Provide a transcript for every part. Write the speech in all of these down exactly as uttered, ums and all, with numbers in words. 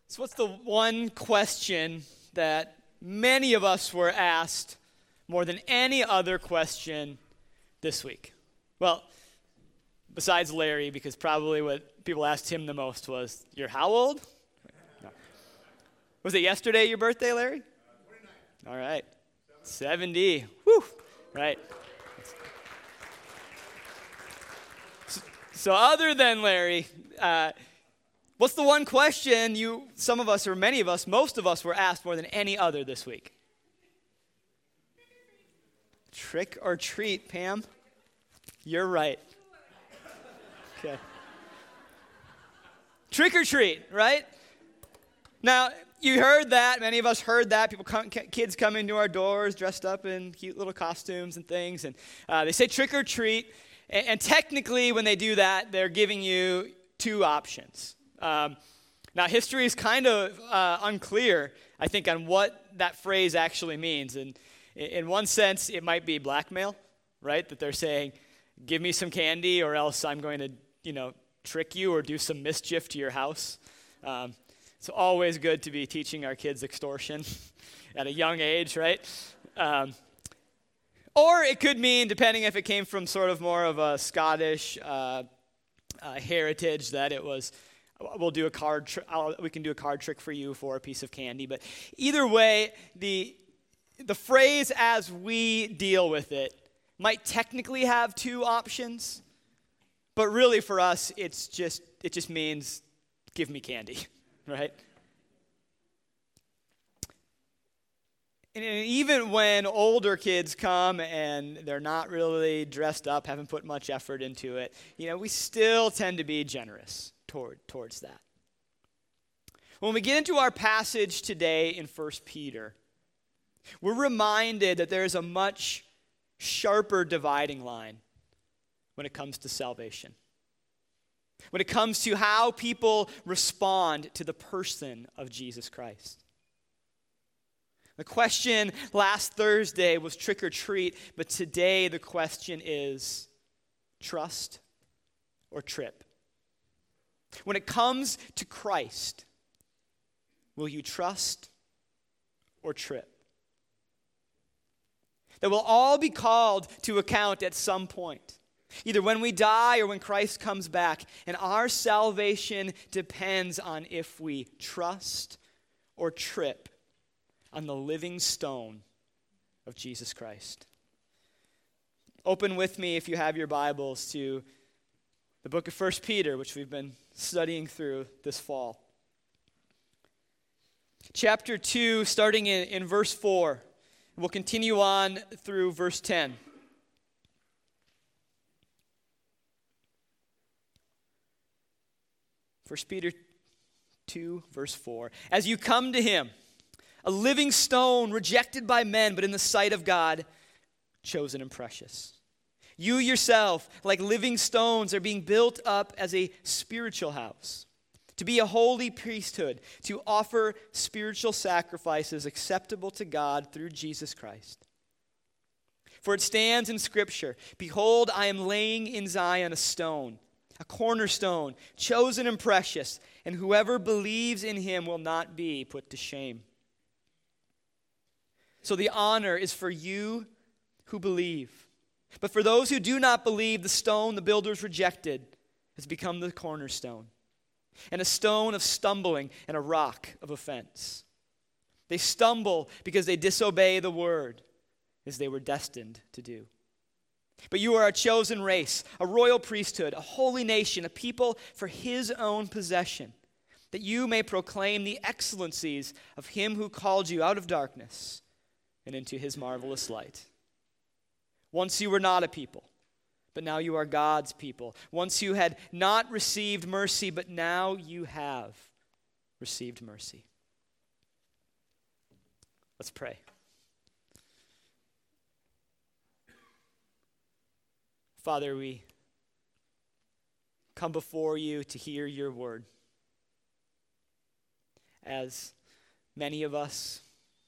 So what's the one question that many of us were asked more than any other question this week? Well, besides Larry, because probably what people asked him the most was, you're how old? No. Was it yesterday your birthday, Larry? Uh, twenty-nine. All right. seventy. Whew. Right. So, so other than Larry, uh, what's the one question you, some of us, or many of us, most of us were asked more than any other this week? Trick or treat, Pam? You're right. Okay. Trick or treat, right? Now, you heard that. Many of us heard that. People, come, kids come into our doors dressed up in cute little costumes and things, and uh, they say trick or treat. And, and technically, when they do that, they're giving you two options. Um, now, history is kind of uh, unclear, I think, on what that phrase actually means. And in one sense, it might be blackmail, right? That they're saying, give me some candy or else I'm going to, you know, trick you or do some mischief to your house. Um, it's always good to be teaching our kids extortion at a young age, right? Um, or it could mean, depending if it came from sort of more of a Scottish uh, uh, heritage, that it was, we'll do a card, tr- we can do a card trick for you for a piece of candy. But either way, the the phrase as we deal with it might technically have two options, but really for us, it's just it just means give me candy, right? And even when older kids come and they're not really dressed up, haven't put much effort into it, you know, we still tend to be generous toward towards that. When we get into our passage today in First Peter, we're reminded that there is a much sharper dividing line when it comes to salvation. When it comes to how people respond to the person of Jesus Christ. The question last Thursday was trick or treat, but today the question is trust or trip. When it comes to Christ, will you trust or trip? That we'll all be called to account at some point, either when we die or when Christ comes back. And our salvation depends on if we trust or trip on the living stone of Jesus Christ. Open with me, if you have your Bibles, to the book of First Peter, which we've been studying through this fall. Chapter two, starting in, in verse four. We'll continue on through verse ten. First Peter two, verse four. As you come to him, a living stone rejected by men, but in the sight of God, chosen and precious. You yourself, like living stones, are being built up as a spiritual house, to be a holy priesthood, to offer spiritual sacrifices acceptable to God through Jesus Christ. For it stands in Scripture, behold, I am laying in Zion a stone, a cornerstone, chosen and precious, and whoever believes in him will not be put to shame. So the honor is for you who believe. But for those who do not believe, the stone the builders rejected has become the cornerstone, and a stone of stumbling and a rock of offense. They stumble because they disobey the word, as they were destined to do. But you are a chosen race, a royal priesthood, a holy nation, a people for his own possession, that you may proclaim the excellencies of him who called you out of darkness and into his marvelous light. Once you were not a people, but now you are God's people. Once you had not received mercy, but now you have received mercy. Let's pray. Father, we come before you to hear your word. As many of us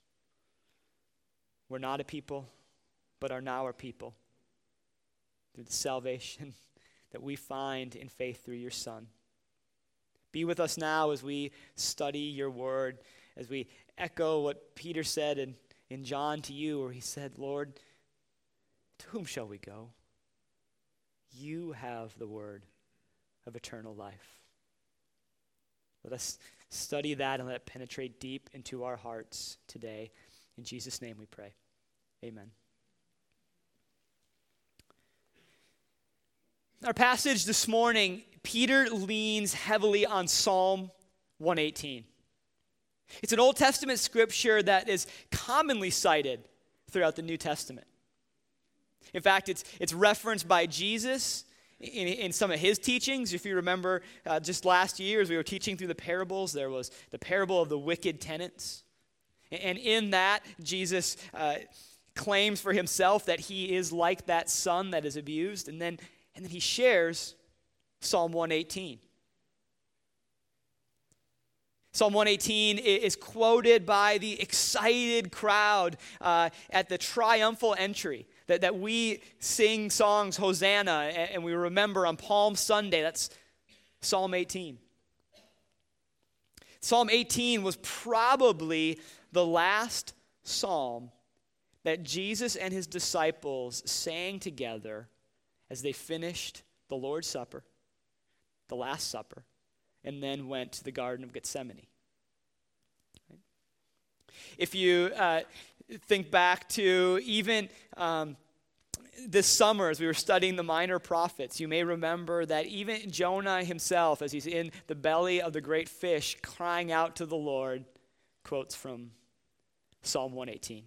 were not a people, but are now a people, through the salvation that we find in faith through your Son. Be with us now as we study your word, as we echo what Peter said in, in John to you, where he said, Lord, to whom shall we go? You have the word of eternal life. Let us study that and let it penetrate deep into our hearts today. In Jesus' name we pray. Amen. Our passage this morning, Peter leans heavily on Psalm one eighteen. It's an Old Testament scripture that is commonly cited throughout the New Testament. In fact, it's, it's referenced by Jesus in, in some of his teachings. If you remember, uh, just last year as we were teaching through the parables, there was the parable of the wicked tenants. And in that, Jesus uh, claims for himself that he is like that son that is abused. And then, and then he shares Psalm one eighteen. Psalm one eighteen is quoted by the excited crowd uh, at the triumphal entry that, that we sing songs, Hosanna, and, and we remember on Palm Sunday. That's Psalm eighteen. Psalm eighteen was probably the last psalm that Jesus and his disciples sang together as they finished the Lord's Supper, the Last Supper, and then went to the Garden of Gethsemane. If you uh, think back to even um, this summer as we were studying the minor prophets, you may remember that even Jonah himself, as he's in the belly of the great fish crying out to the Lord, quotes from Psalm one eighteen.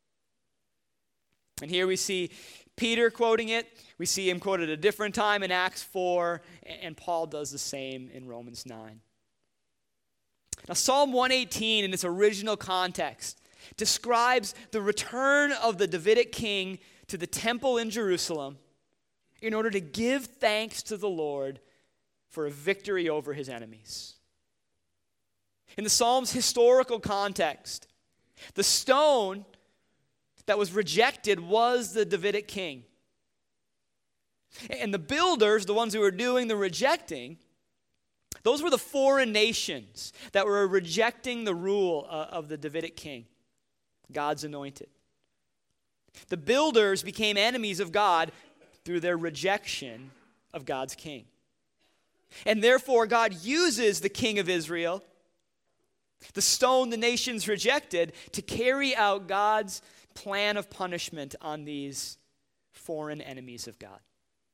And here we see Peter quoting it. We see him quoted a different time in Acts four, and Paul does the same in Romans nine. Now, Psalm one eighteen in its original context describes the return of the Davidic king to the temple in Jerusalem in order to give thanks to the Lord for a victory over his enemies. In the Psalm's historical context, the stone that was rejected was the Davidic king. And the builders, the ones who were doing the rejecting, those were the foreign nations that were rejecting the rule uh, of the Davidic king, God's anointed. The builders became enemies of God through their rejection of God's king. And therefore, God uses the king of Israel, the stone the nations rejected, to carry out God's plan of punishment on these foreign enemies of God.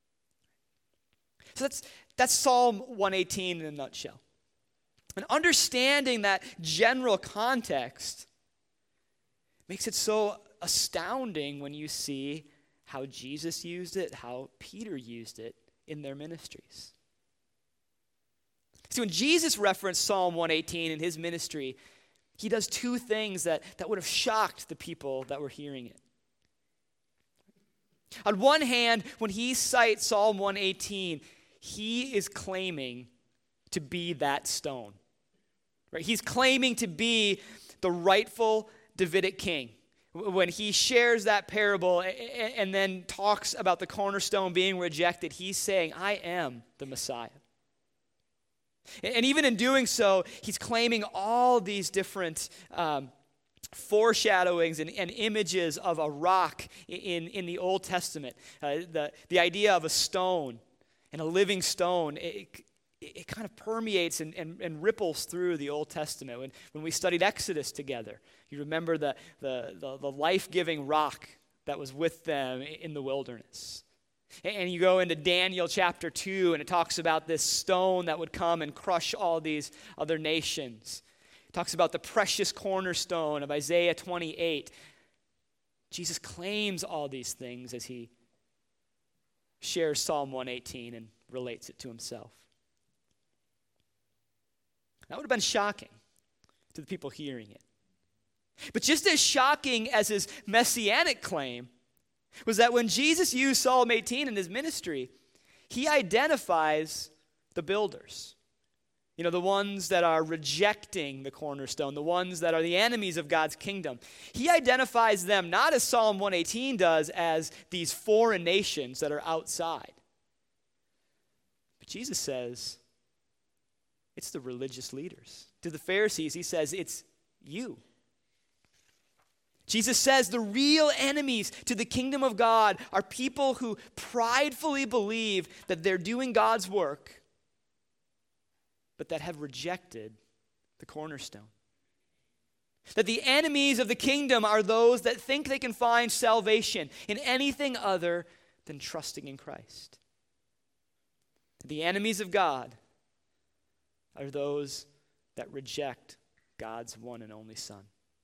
So that's, that's Psalm one eighteen in a nutshell. And understanding that general context makes it so astounding when you see how Jesus used it, how Peter used it in their ministries. See, when Jesus referenced Psalm one eighteen in his ministry, he does two things that, that would have shocked the people that were hearing it. On one hand, when he cites Psalm one eighteen, he is claiming to be that stone. Right? He's claiming to be the rightful Davidic king. When he shares that parable and then talks about the cornerstone being rejected, he's saying, I am the Messiah. And even in doing so, he's claiming all these different um, foreshadowings and, and images of a rock in, in the Old Testament. Uh, the, the idea of a stone and a living stone, it, it, it kind of permeates and, and, and ripples through the Old Testament. When, when we studied Exodus together, you remember the, the, the, the life-giving rock that was with them in the wilderness. And you go into Daniel chapter two, and it talks about this stone that would come and crush all these other nations. It talks about the precious cornerstone of Isaiah twenty-eight. Jesus claims all these things as he shares Psalm one eighteen and relates it to himself. That would have been shocking to the people hearing it. But just as shocking as his messianic claim was that when Jesus used Psalm eighteen in his ministry, he identifies the builders. You know, the ones that are rejecting the cornerstone, the ones that are the enemies of God's kingdom. He identifies them not as Psalm one eighteen does, as these foreign nations that are outside. But Jesus says, It's the religious leaders. To the Pharisees, he says, it's you. Jesus says the real enemies to the kingdom of God are people who pridefully believe that they're doing God's work, but that have rejected the cornerstone. That the enemies of the kingdom are those that think they can find salvation in anything other than trusting in Christ. The enemies of God are those that reject God's one and only Son.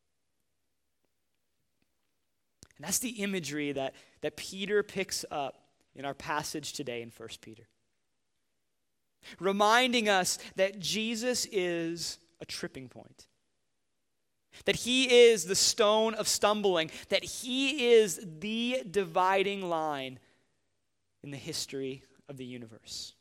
And that's the imagery that, that Peter picks up in our passage today in First Peter. Reminding us that Jesus is a tripping point. That he is the stone of stumbling. That he is the dividing line in the history of the universe.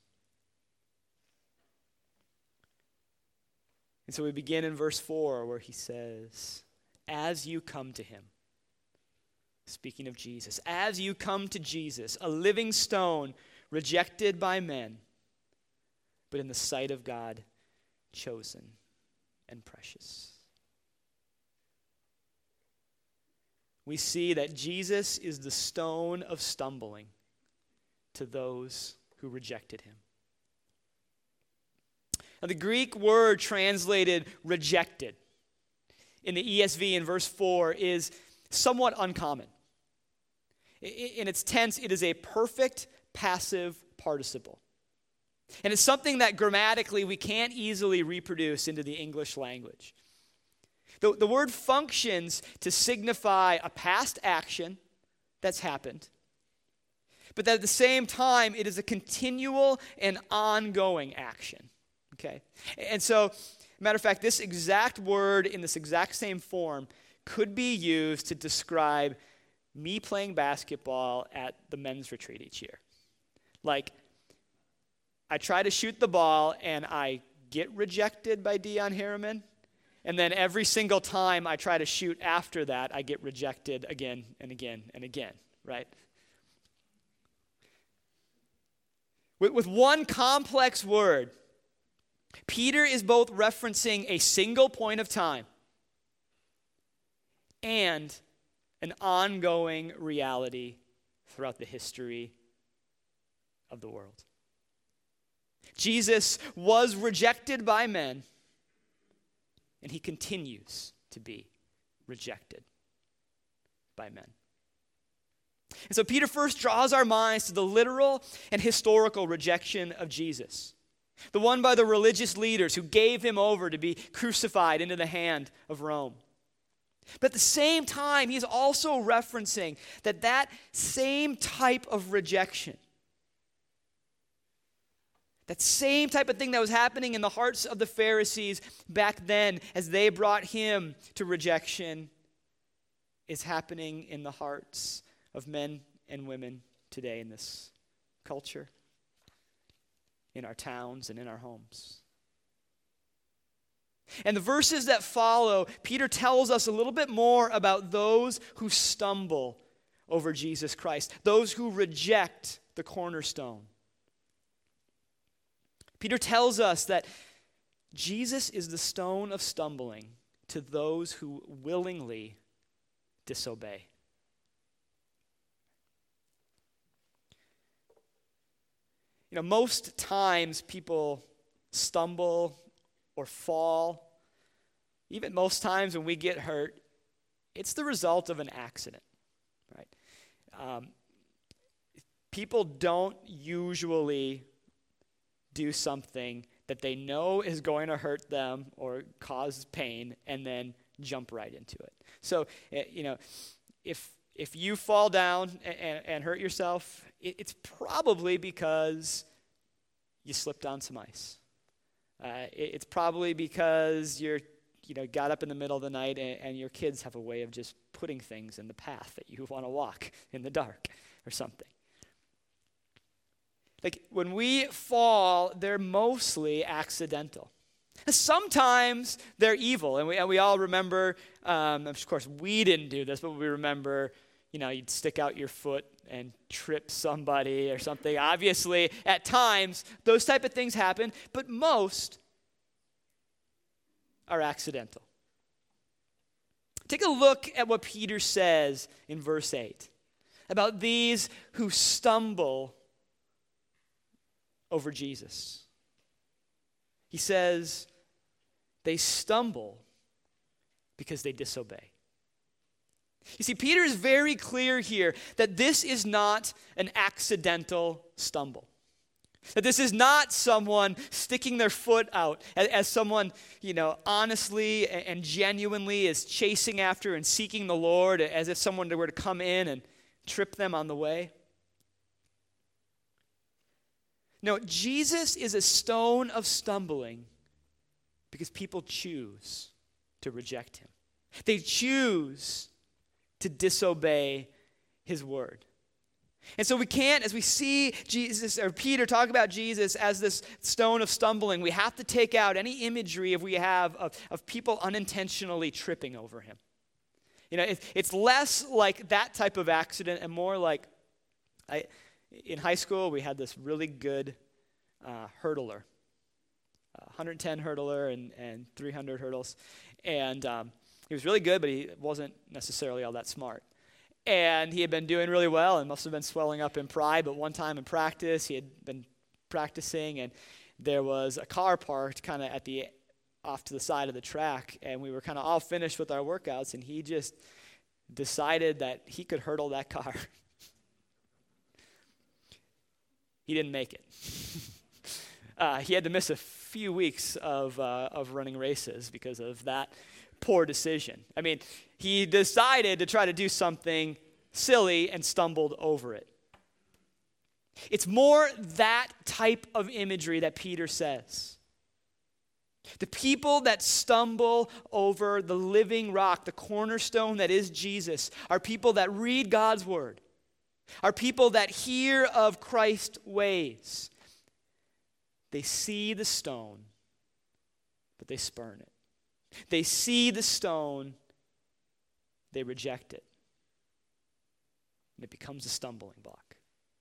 And so we begin in verse four where he says, as you come to him, speaking of Jesus, as you come to Jesus, a living stone rejected by men, but in the sight of God, chosen and precious. We see that Jesus is the stone of stumbling to those who rejected him. Now, the Greek word translated rejected in the E S V in verse four is somewhat uncommon. In its tense, it is a perfect passive participle. And it's something that grammatically we can't easily reproduce into the English language. The, the word functions to signify a past action that's happened, but that at the same time, it is a continual and ongoing action. Okay? And so, matter of fact, this exact word in this exact same form could be used to describe me playing basketball at the men's retreat each year. Like, I try to shoot the ball and I get rejected by Dion Harriman. And then every single time I try to shoot after that, I get rejected again and again and again, right? With, with one complex word, Peter is both referencing a single point of time and an ongoing reality throughout the history of the world. Jesus was rejected by men, and he continues to be rejected by men. And so Peter first draws our minds to the literal and historical rejection of Jesus, the one by the religious leaders who gave him over to be crucified into the hand of Rome. But at the same time, he's also referencing that that same type of rejection, that same type of thing that was happening in the hearts of the Pharisees back then as they brought him to rejection, is happening in the hearts of men and women today in this culture, in our towns and in our homes. And the verses that follow, Peter tells us a little bit more about those who stumble over Jesus Christ, those who reject the cornerstone. Peter tells us that Jesus is the stone of stumbling to those who willingly disobey. You know, most times people stumble or fall. Even most times when we get hurt, it's the result of an accident, right? Um, people don't usually do something that they know is going to hurt them or cause pain and then jump right into it. So, you know, if if you fall down and, and hurt yourself, it, it's probably because you slipped on some ice. Uh, it, it's probably because you're, you know, got up in the middle of the night and, and your kids have a way of just putting things in the path that you want to walk in the dark or something. Like, when we fall, they're mostly accidental. Sometimes they're evil, and we, and we all remember, um, of course, we didn't do this, but we remember, you know, you'd stick out your foot and trip somebody or something. Obviously, at times, those type of things happen, but most are accidental. Take a look at what Peter says in verse eight about these who stumble over Jesus. He says, they stumble because they disobey. You see, Peter is very clear here that this is not an accidental stumble. That this is not someone sticking their foot out as, as someone, you know, honestly and, and genuinely is chasing after and seeking the Lord, as if someone were to come in and trip them on the way. No, Jesus is a stone of stumbling because people choose to reject him. They choose to disobey his word. And so we can't, as we see Jesus or Peter talk about Jesus as this stone of stumbling, we have to take out any imagery if we have of, of people unintentionally tripping over him. You know, it, it's less like that type of accident and more like, I, in high school we had this really good uh, hurdler, uh, one hundred ten hurdler and, and three hundred hurdles. And um, he was really good, but he wasn't necessarily all that smart. And he had been doing really well and must have been swelling up in pride, but one time in practice, he had been practicing, and there was a car parked kind of at the off to the side of the track, and we were kind of all finished with our workouts, and he just decided that he could hurdle that car. He didn't make it. uh, he had to miss a few weeks of uh, of running races because of that poor decision. I mean, he decided to try to do something silly and stumbled over it. It's more that type of imagery that Peter says. The people that stumble over the living rock, the cornerstone that is Jesus, are people that read God's word, are people that hear of Christ's ways. They see the stone, but they spurn it. They see the stone, they reject it. And it becomes a stumbling block.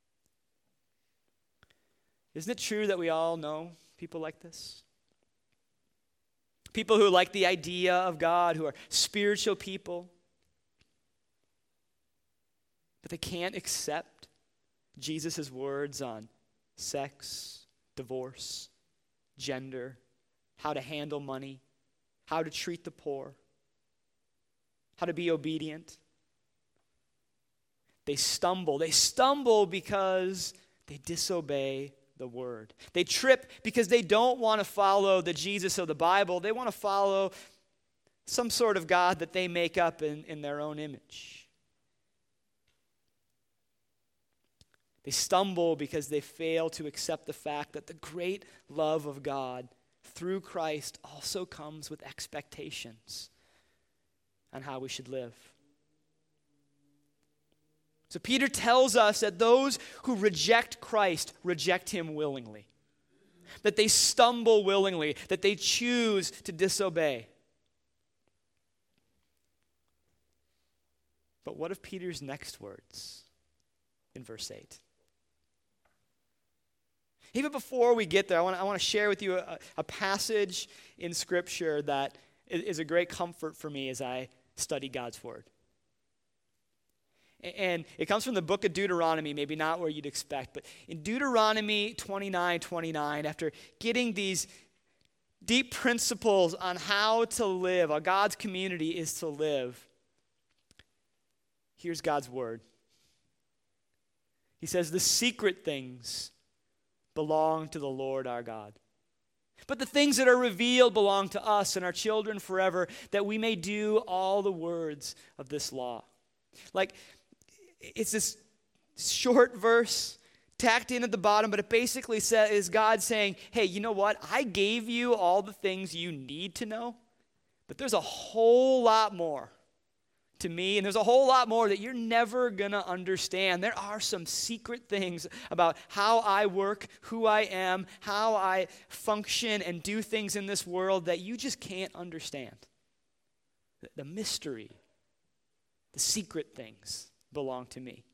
Isn't it true that we all know people like this? People who like the idea of God, who are spiritual people, but they can't accept Jesus' words on sex, divorce, gender, how to handle money, how to treat the poor, how to be obedient. They stumble. They stumble because they disobey the word. They trip because they don't want to follow the Jesus of the Bible. They want to follow some sort of God that they make up in, in their own image. They stumble because they fail to accept the fact that the great love of God through Christ also comes with expectations on how we should live. So Peter tells us that those who reject Christ reject him willingly, that they stumble willingly, that they choose to disobey. But what of Peter's next words in verse eight? Even before we get there, I want to, I want to share with you a, a passage in Scripture that is, is a great comfort for me as I study God's Word. And it comes from the book of Deuteronomy, maybe not where you'd expect, but in Deuteronomy twenty-nine twenty-nine, after getting these deep principles on how to live, how God's community is to live, here's God's word. He says, the secret things belong to the Lord our God. But the things that are revealed belong to us and our children forever, that we may do all the words of this law. Like, it's this short verse tacked in at the bottom, but it basically says, is God saying, hey, you know what? I gave you all the things you need to know, but there's a whole lot more to me, and there's a whole lot more that you're never going to understand. There are some secret things about how I work, who I am, how I function and do things in this world that you just can't understand. The, the mystery, the secret things belong to me.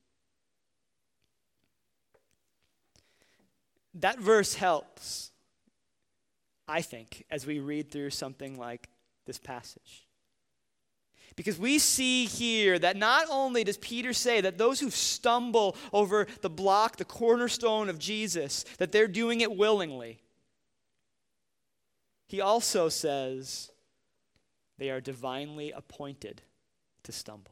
That verse helps, I think, as we read through something like this passage. Because we see here that not only does Peter say that those who stumble over the block, the cornerstone of Jesus, that they're doing it willingly. He also says they are divinely appointed to stumble.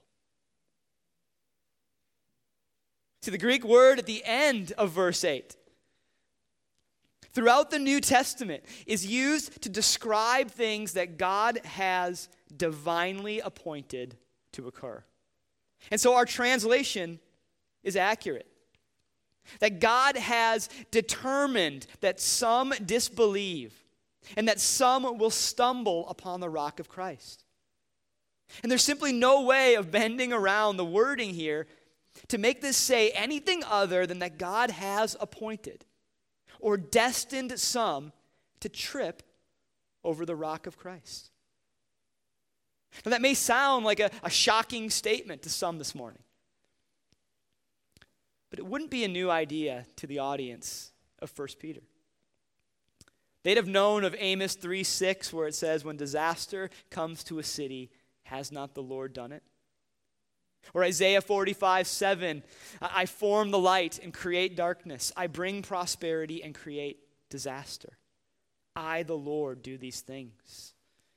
See, the Greek word at the end of verse eight, throughout the New Testament, is used to describe things that God has divinely appointed to occur. And so our translation is accurate. That God has determined that some disbelieve and that some will stumble upon the rock of Christ. And there's simply no way of bending around the wording here to make this say anything other than that God has appointed or destined some to trip over the rock of Christ. Now, that may sound like a, a shocking statement to some this morning, but it wouldn't be a new idea to the audience of First Peter. They'd have known of Amos three six, where it says, when disaster comes to a city, has not the Lord done it? Or Isaiah forty-five seven, I form the light and create darkness. I bring prosperity and create disaster. I, the Lord, do these things.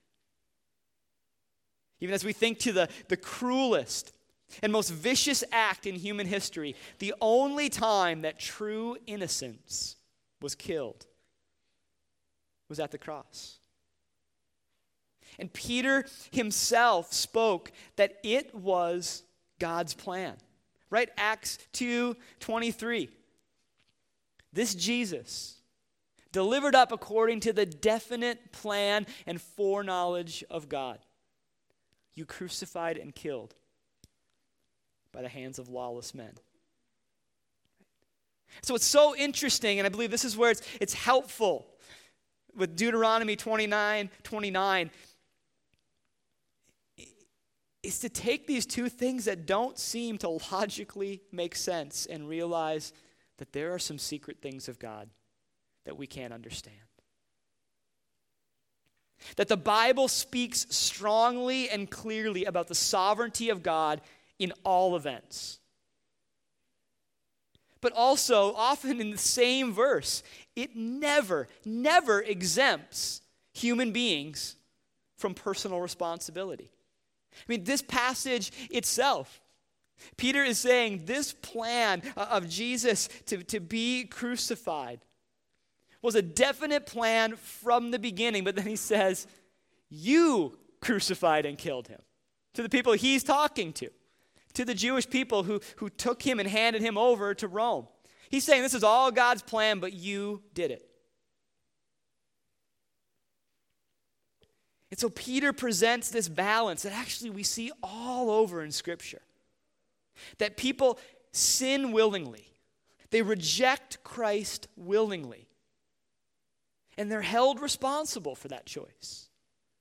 Even as we think to the, the cruelest and most vicious act in human history, the only time that true innocence was killed was at the cross. And Peter himself spoke that it was God's plan. Right? Acts two twenty-three. This Jesus, delivered up according to the definite plan and foreknowledge of God, you crucified and killed by the hands of lawless men. So it's so interesting, and I believe this is where it's, it's helpful with Deuteronomy twenty-nine twenty-nine, is to take these two things that don't seem to logically make sense and realize that there are some secret things of God that we can't understand. That the Bible speaks strongly and clearly about the sovereignty of God in all events. But also, often in the same verse, it never, never exempts human beings from personal responsibility. I mean, this passage itself, Peter is saying this plan of Jesus to, to be crucified was a definite plan from the beginning, but then he says, you crucified and killed him. To the people he's talking to, to the Jewish people who, who took him and handed him over to Rome. He's saying this is all God's plan, but you did it. And so Peter presents this balance that actually we see all over in Scripture. That people sin willingly. They reject Christ willingly. And they're held responsible for that choice.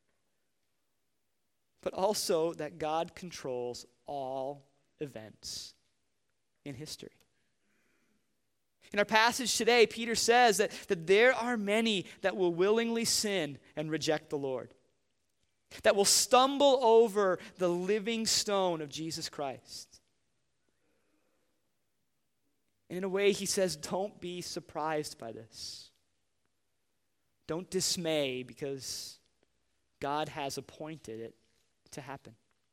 But also that God controls all events in history. In our passage today, Peter says that, that there are many that will willingly sin and reject the Lord. That will stumble over the living stone of Jesus Christ. And in a way, he says, don't be surprised by this. Don't dismay, because God has appointed it to happen.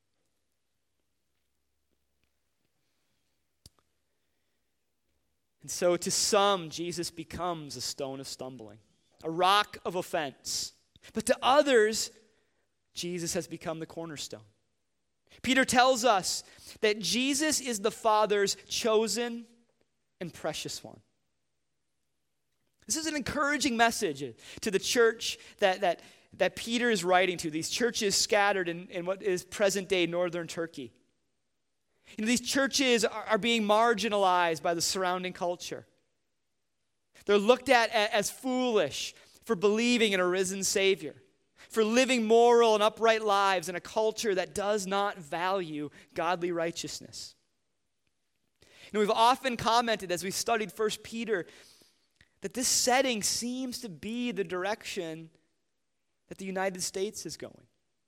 And so to some, Jesus becomes a stone of stumbling, a rock of offense. But to others, Jesus has become the cornerstone. Peter tells us that Jesus is the Father's chosen and precious one. This is an encouraging message to the church that, that, that Peter is writing to, these churches scattered in, in what is present-day northern Turkey. You know, these churches are, are being marginalized by the surrounding culture. They're looked at as foolish for believing in a risen Savior, for living moral and upright lives in a culture that does not value godly righteousness. You know, we've often commented as we studied First Peter that this setting seems to be the direction that the United States is going.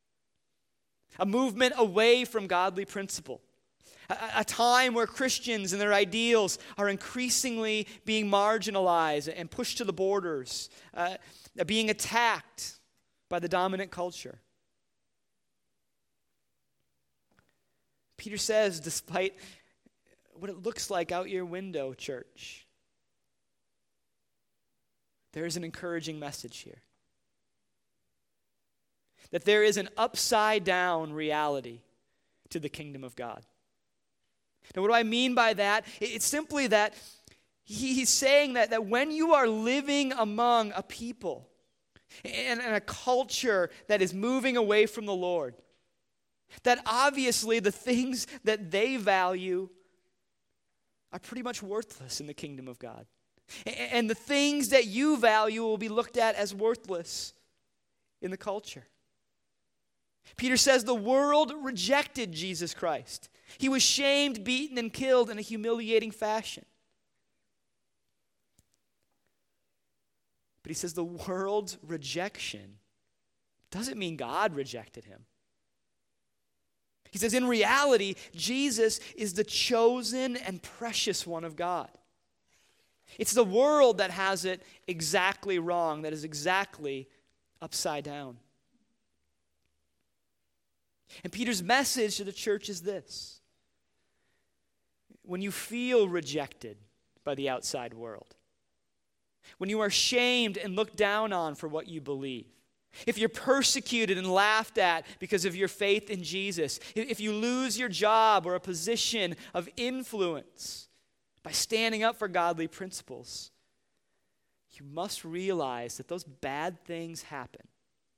a movement away from godly principle, a, a time where Christians and their ideals are increasingly being marginalized and pushed to the borders, uh, being attacked by the dominant culture. Peter says, despite what it looks like out your window, church, there is an encouraging message here. That there is an upside-down reality to the kingdom of God. Now, what do I mean by that? It's simply that he's saying that, that when you are living among a people and, and a culture that is moving away from the Lord, that obviously the things that they value are pretty much worthless in the kingdom of God. And the things that you value will be looked at as worthless in the culture. Peter says the world rejected Jesus Christ. He was shamed, beaten, and killed in a humiliating fashion. But he says the world's rejection doesn't mean God rejected him. He says, in reality, Jesus is the chosen and precious one of God. It's the world that has it exactly wrong, that is exactly upside down. And Peter's message to the church is this: when you feel rejected by the outside world, when you are shamed and looked down on for what you believe, if you're persecuted and laughed at because of your faith in Jesus, if you lose your job or a position of influence by standing up for godly principles, you must realize that those bad things happen.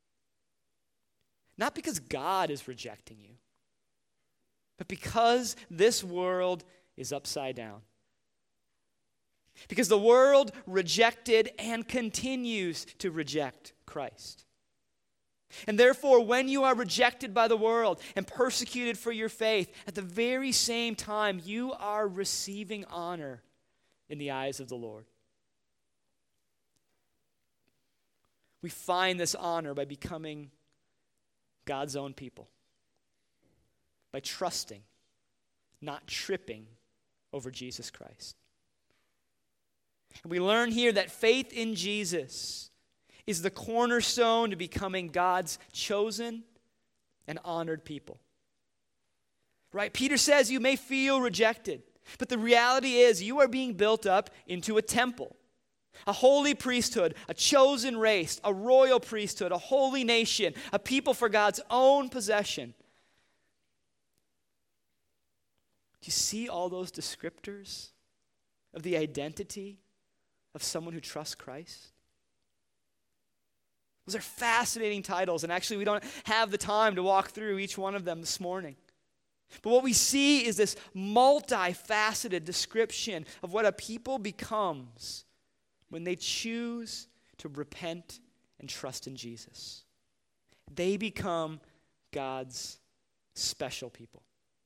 Not because God is rejecting you, but because this world is upside down. Because the world rejected and continues to reject Christ. And therefore, when you are rejected by the world and persecuted for your faith, at the very same time, you are receiving honor in the eyes of the Lord. We find this honor by becoming God's own people, by trusting, not tripping over Jesus Christ. And we learn here that faith in Jesus is the cornerstone to becoming God's chosen and honored people. Right? Peter says you may feel rejected, but the reality is you are being built up into a temple, a holy priesthood, a chosen race, a royal priesthood, a holy nation, a people for God's own possession. Do you see all those descriptors of the identity of someone who trusts Christ? Those are fascinating titles, and actually we don't have the time to walk through each one of them this morning. But what we see is this multifaceted description of what a people becomes when they choose to repent and trust in Jesus. They become God's special people.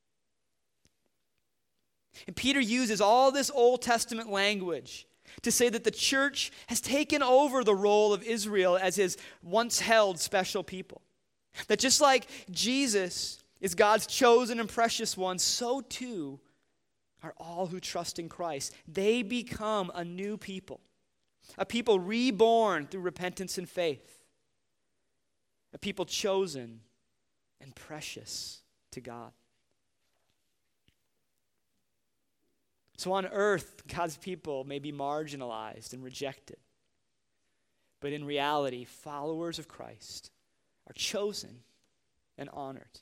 And Peter uses all this Old Testament language to say that the church has taken over the role of Israel as his once held special people. That just like Jesus is God's chosen and precious one, so too are all who trust in Christ. They become a new people, a people reborn through repentance and faith, a people chosen and precious to God. So on earth, God's people may be marginalized and rejected. But in reality, followers of Christ are chosen and honored.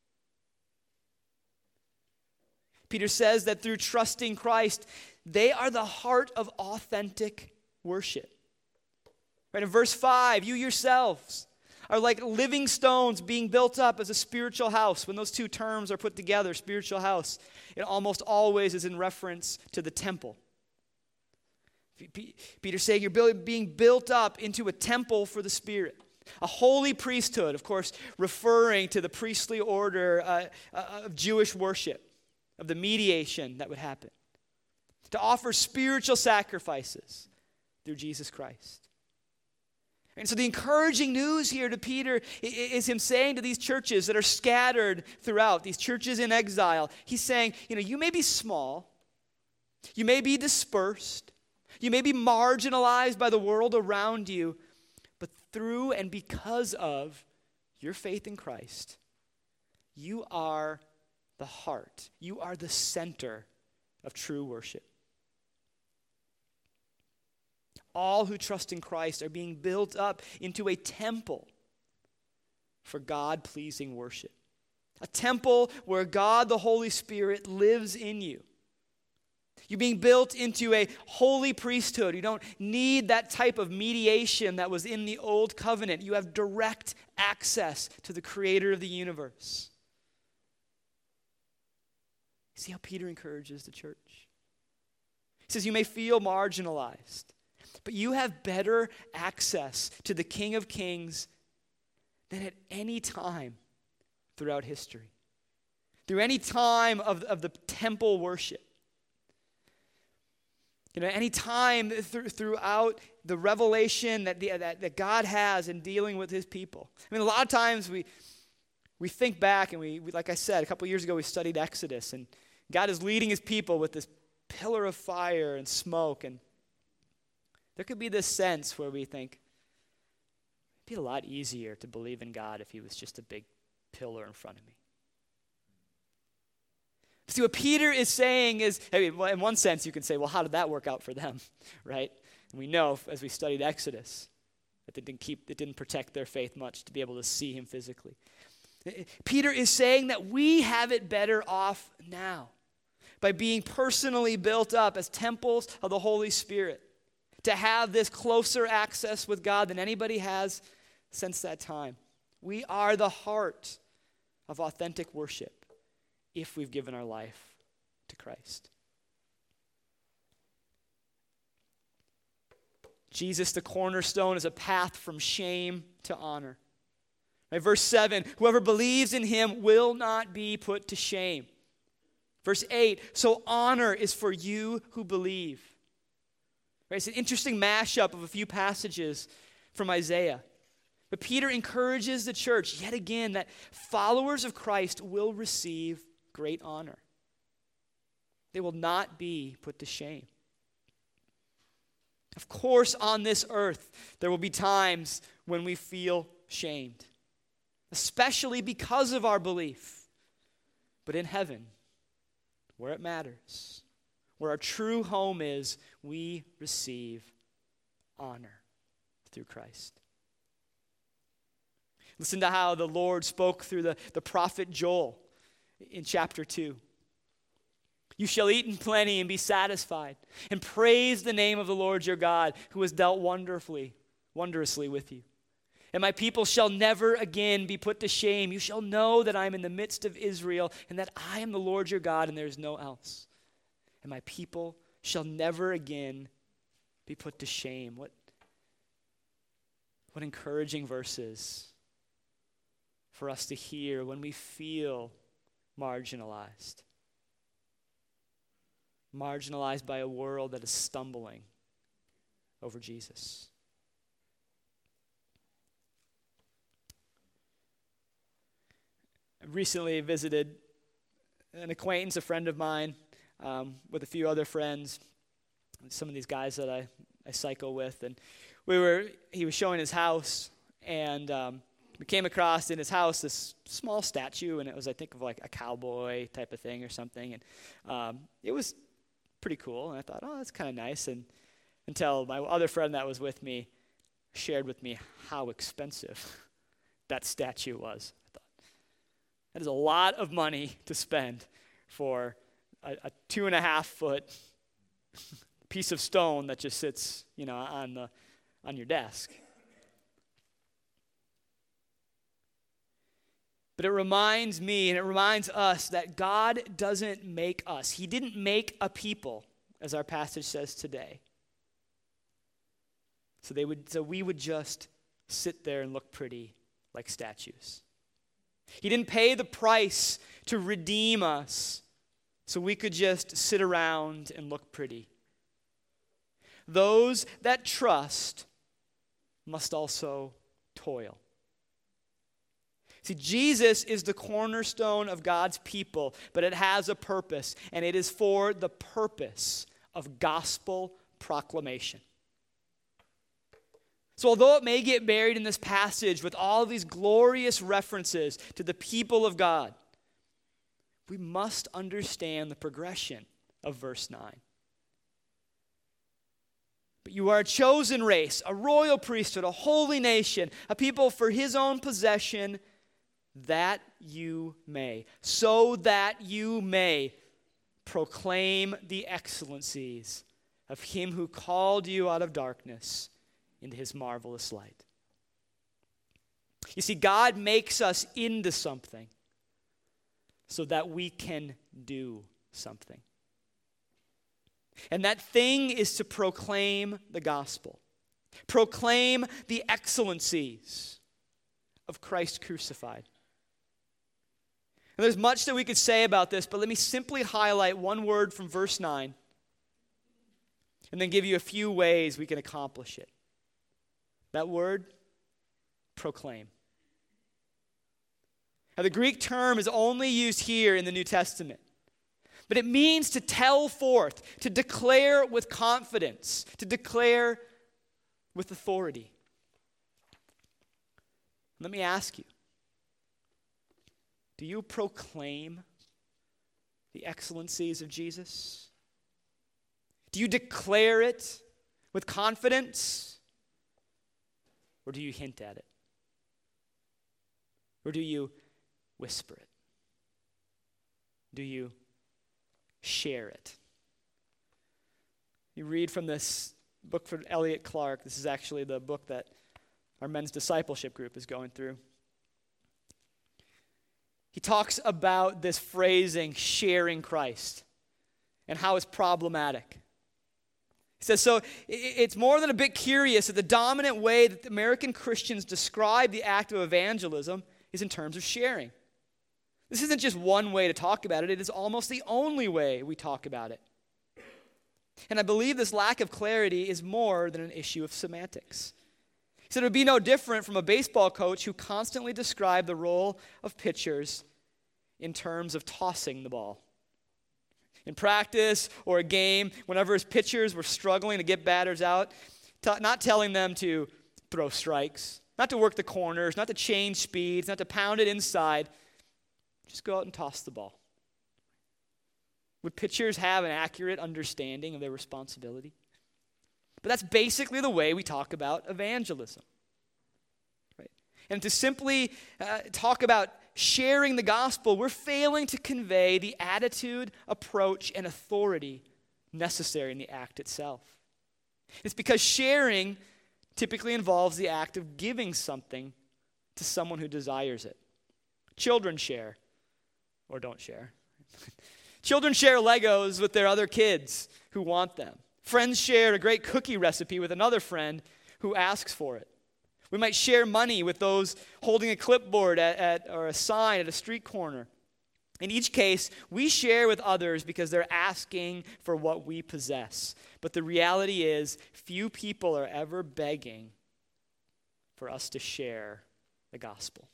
Peter says that through trusting Christ, they are the heart of authentic worship. Right, in verse five, you yourselves are like living stones being built up as a spiritual house. When those two terms are put together, spiritual house, it almost always is in reference to the temple. Peter's saying you're being built up into a temple for the Spirit. A holy priesthood, of course, referring to the priestly order uh, of Jewish worship, of the mediation that would happen. To offer spiritual sacrifices through Jesus Christ. And so the encouraging news here to Peter is him saying to these churches that are scattered throughout, these churches in exile, he's saying, you know, you may be small, you may be dispersed, you may be marginalized by the world around you, but through and because of your faith in Christ, you are the heart, you are the center of true worship. All who trust in Christ are being built up into a temple for God-pleasing worship. A temple where God, the Holy Spirit, lives in you. You're being built into a holy priesthood. You don't need that type of mediation that was in the old covenant. You have direct access to the creator of the universe. See how Peter encourages the church? He says, you may feel marginalized, but you have better access to the King of Kings than at any time throughout history. Through any time of, of the temple worship. You know, any time th- throughout the revelation that, the, that, that God has in dealing with his people. I mean, a lot of times we we think back and we, we like I said, a couple years ago we studied Exodus, and God is leading his people with this pillar of fire and smoke, and there could be this sense where we think, it'd be a lot easier to believe in God if he was just a big pillar in front of me. See, what Peter is saying is, I mean, in one sense you can say, well, how did that work out for them, right? And we know, as we studied Exodus, that they didn't keep, it didn't protect their faith much to be able to see him physically. Peter is saying that we have it better off now by being personally built up as temples of the Holy Spirit, to have this closer access with God than anybody has since that time. We are the heart of authentic worship if we've given our life to Christ. Jesus, the cornerstone, is a path from shame to honor. Right, verse seven, whoever believes in him will not be put to shame. Verse eight, so honor is for you who believe. Right, it's an interesting mashup of a few passages from Isaiah. But Peter encourages the church yet again that followers of Christ will receive great honor. They will not be put to shame. Of course, on this earth, there will be times when we feel shamed, especially because of our belief. But in heaven, where it matters, where our true home is, we receive honor through Christ. Listen to how the Lord spoke through the, the prophet Joel in chapter two. You shall eat in plenty and be satisfied, and praise the name of the Lord your God, who has dealt wonderfully, wondrously with you. And my people shall never again be put to shame. You shall know that I am in the midst of Israel, and that I am the Lord your God, and there is no else. And my people shall never again be put to shame. What, what encouraging verses for us to hear when we feel marginalized. Marginalized by a world that is stumbling over Jesus. I recently visited an acquaintance, a friend of mine, um, with a few other friends, some of these guys that I, I cycle with, and we were. He was showing his house, and um, we came across in his house this small statue, and it was, I think, of like a cowboy type of thing or something, and um, it was pretty cool, and I thought, oh, that's kind of nice, and until my other friend that was with me shared with me how expensive that statue was. I thought, that is a lot of money to spend for a, a two and a half foot piece of stone that just sits, you know, on the on your desk. But it reminds me and it reminds us that God doesn't make us. He didn't make a people, as our passage says today. So they would so we would just sit there and look pretty like statues. He didn't pay the price to redeem us so we could just sit around and look pretty. Those that trust must also toil. See, Jesus is the cornerstone of God's people, but it has a purpose, and it is for the purpose of gospel proclamation. So although it may get buried in this passage with all these glorious references to the people of God, we must understand the progression of verse nine. But you are a chosen race, a royal priesthood, a holy nation, a people for his own possession, that you may, so that you may proclaim the excellencies of him who called you out of darkness into his marvelous light. You see, God makes us into something so that we can do something. And that thing is to proclaim the gospel. Proclaim the excellencies of Christ crucified. And there's much that we could say about this, but let me simply highlight one word from verse nine and then give you a few ways we can accomplish it. That word, proclaim. Now, the Greek term is only used here in the New Testament, but it means to tell forth, to declare with confidence, to declare with authority. Let me ask you, do you proclaim the excellencies of Jesus? Do you declare it with confidence? Or do you hint at it? Or do you whisper it? Do you share it? You read from this book from Elliot Clark. This is actually the book that our men's discipleship group is going through. He talks about this phrasing, sharing Christ, and how it's problematic. He says, so it's more than a bit curious that the dominant way that the American Christians describe the act of evangelism is in terms of sharing. This isn't just one way to talk about it, it is almost the only way we talk about it. And I believe this lack of clarity is more than an issue of semantics. He said it would be no different from a baseball coach who constantly described the role of pitchers in terms of tossing the ball. In practice or a game, whenever his pitchers were struggling to get batters out, t- not telling them to throw strikes, not to work the corners, not to change speeds, not to pound it inside, just go out and toss the ball. Would pitchers have an accurate understanding of their responsibility? But that's basically the way we talk about evangelism. Right? And to simply uh, talk about sharing the gospel, we're failing to convey the attitude, approach, and authority necessary in the act itself. It's because sharing typically involves the act of giving something to someone who desires it. Children share, or don't share. Children share Legos with their other kids who want them. Friends share a great cookie recipe with another friend who asks for it. We might share money with those holding a clipboard at, at, or a sign at a street corner. In each case, we share with others because they're asking for what we possess. But the reality is, few people are ever begging for us to share the gospel.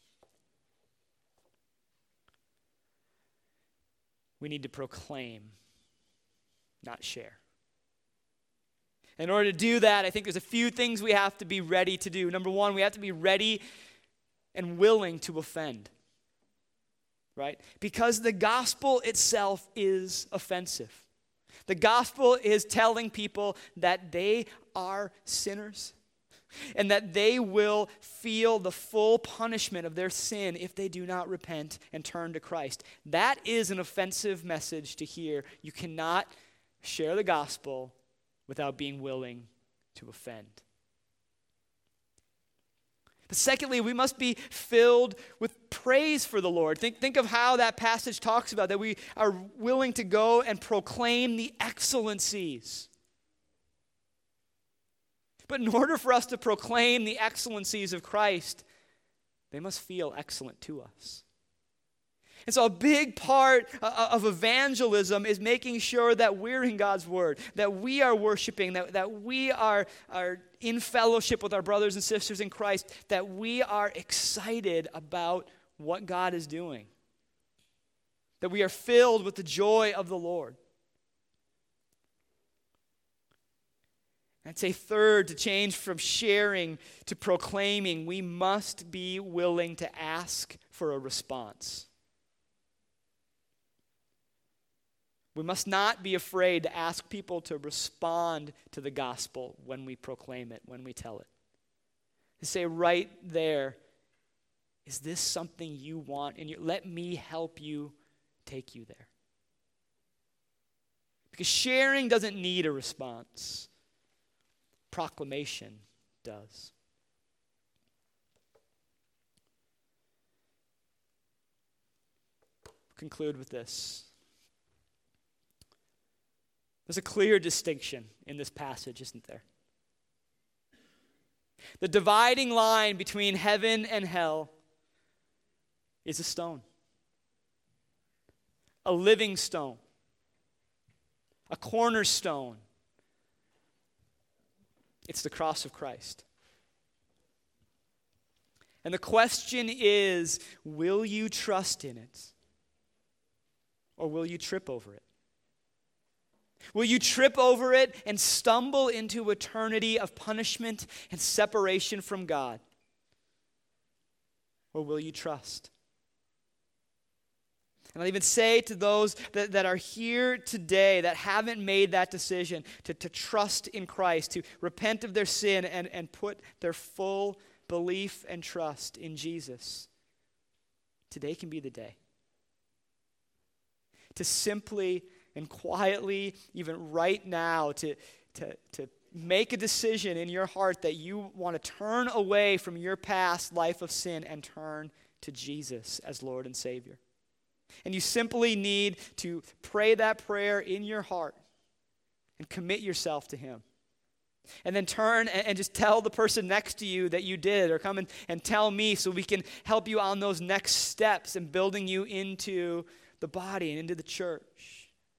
We need to proclaim, not share. In order to do that, I think there's a few things we have to be ready to do. Number one, we have to be ready and willing to offend. Right? Because the gospel itself is offensive. The gospel is telling people that they are sinners and that they will feel the full punishment of their sin if they do not repent and turn to Christ. That is an offensive message to hear. You cannot share the gospel without being willing to offend. But secondly, we must be filled with praise for the Lord. Think, think of how that passage talks about that we are willing to go and proclaim the excellencies. But in order for us to proclaim the excellencies of Christ, they must feel excellent to us. And so a big part of evangelism is making sure that we're in God's word, that we are worshiping, that, that we are, are in fellowship with our brothers and sisters in Christ, that we are excited about what God is doing, that we are filled with the joy of the Lord. I'd say third, to change from sharing to proclaiming, we must be willing to ask for a response. We must not be afraid to ask people to respond to the gospel when we proclaim it, when we tell it. To say right there, is this something you want? And you, let me help you take you there. Because sharing doesn't need a response. Proclamation does. Conclude with this. There's a clear distinction in this passage, isn't there? The dividing line between heaven and hell is a stone. A living stone. A cornerstone. It's the cross of Christ. And the question is, will you trust in it? Or will you trip over it? Will you trip over it and stumble into eternity of punishment and separation from God? Or will you trust? And I'll even say to those that, that are here today that haven't made that decision to, to trust in Christ, to repent of their sin and, and put their full belief and trust in Jesus, today can be the day. To simply and quietly, even right now, to, to, to make a decision in your heart that you want to turn away from your past life of sin and turn to Jesus as Lord and Savior. And you simply need to pray that prayer in your heart and commit yourself to Him. And then turn and, and just tell the person next to you that you did, or come and, and tell me so we can help you on those next steps in building you into the body and into the church.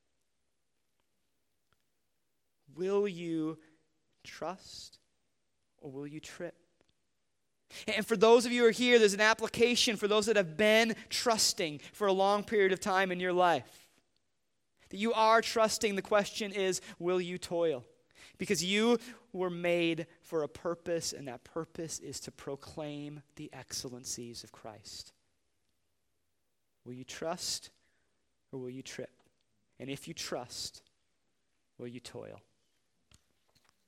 Will you trust or will you trip? And for those of you who are here, there's an application for those that have been trusting for a long period of time in your life. That you are trusting. The question is, will you toil? Because you were made for a purpose, and that purpose is to proclaim the excellencies of Christ. Will you trust or will you trip? And if you trust, will you toil?